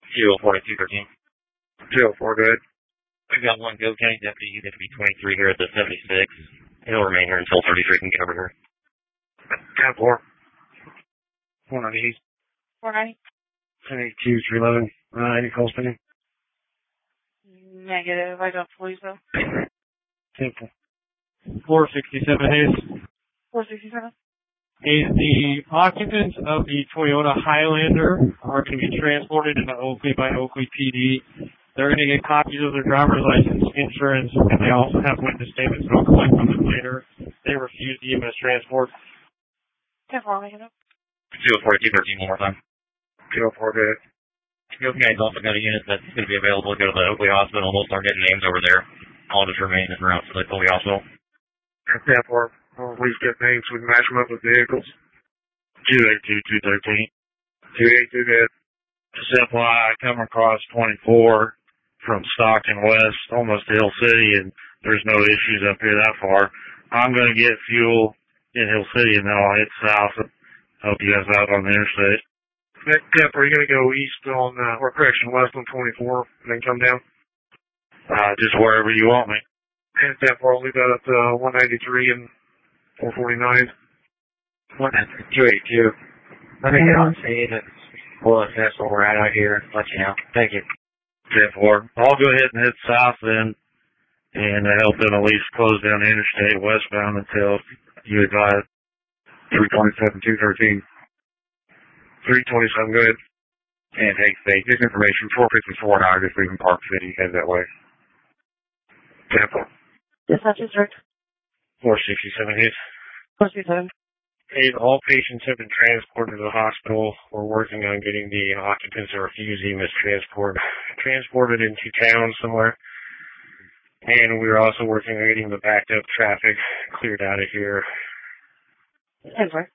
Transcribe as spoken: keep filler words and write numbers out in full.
two oh four to two thirteen. two oh four, good. We've got one Go County deputy, deputy twenty-three here at the seventy-six. He'll remain here until thirty-three can get over here. ten four. four ninety-eight. four ninety. ten eighty-two, three eleven. Uh, any calls pending? Negative. I don't believe so. Simple. four sixty-seven, Hayes. four sixty-seven. Hayes, the occupants of the Toyota Highlander are going to be transported into Oakley by Oakley P D. They're going to get copies of their driver's license, insurance, and they also have witness statements and I'll collect them later. They refuse to give us transport. ten four, I'll make it up. two oh four to two thirteen one more time. two oh four, good. Go County's also got a unit that's going to be available to go to the Oakley Hospital. We'll start getting names over there. I'll just remain in route to the Oakley Hospital. ten four. We'll at least get names. We can match them up with vehicles. two eighty-two, two thirteen. two eighty-two, good. Just F Y I, I come across twenty-four from Stockton West, almost to Hill City, and there's no issues up here that far. I'm going to get fuel in Hill City, and then I'll head south and help you guys out on the interstate. Next step, are you going to go east on, uh, or correction, west on twenty-four, and then come down? Uh, just wherever you want me. And ten four, I'll leave that at uh, one ninety-three and four forty-nine. two eighty-two. Let me get on scene and we'll assess where we're at out here and let you know. Thank you. ten four. I'll go ahead and head south then, and help them at least close down the interstate westbound until you advise. three twenty-seven, two thirteen. three twenty-seven, good. And hey, state, this information, four fifty-four now, just leaving Park City, head that way. ten four. Dispatch district. four sixty-seven, Hayes. four sixty-seven. Hayes, all patients have been transported to the hospital. We're working on getting the occupants that refuse EMS transport transported into town somewhere. And we're also working on getting the backed up traffic cleared out of here. ten four.